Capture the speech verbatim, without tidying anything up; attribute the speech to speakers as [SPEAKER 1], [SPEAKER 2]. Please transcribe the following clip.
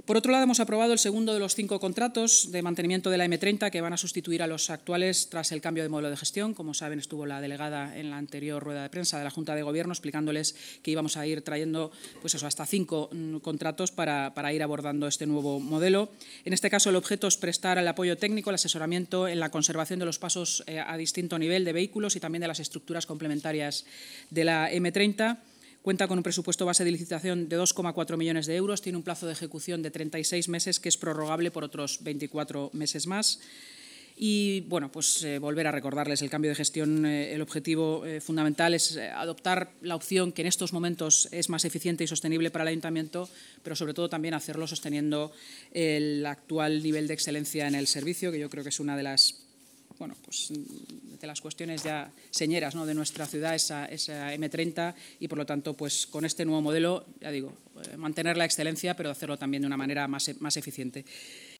[SPEAKER 1] Por otro lado, hemos aprobado el segundo de los cinco contratos de mantenimiento de la eme treinta que van a sustituir a los actuales tras el cambio de modelo de gestión. Como saben, estuvo la delegada en la anterior rueda de prensa de la Junta de Gobierno explicándoles que íbamos a ir trayendo pues eso, hasta cinco mm, contratos para, para ir abordando este nuevo modelo. En este caso, el objeto es prestar el apoyo técnico, el asesoramiento en la conservación de los pasos eh, a distinto nivel de vehículos y también de las estructuras complementarias de la eme treinta. Cuenta con un presupuesto base de licitación de dos coma cuatro millones de euros, tiene un plazo de ejecución de treinta y seis meses que es prorrogable por otros veinticuatro meses más. Y, bueno, pues eh, volver a recordarles el cambio de gestión. Eh, el objetivo eh, fundamental es eh, adoptar la opción que en estos momentos es más eficiente y sostenible para el Ayuntamiento, pero sobre todo también hacerlo sosteniendo el actual nivel de excelencia en el servicio, que yo creo que es una de las Bueno, pues de las cuestiones ya señeras, ¿no?, de nuestra ciudad, esa, esa eme treinta, y por lo tanto, pues con este nuevo modelo, ya digo, eh, mantener la excelencia, pero hacerlo también de una manera más, más eficiente.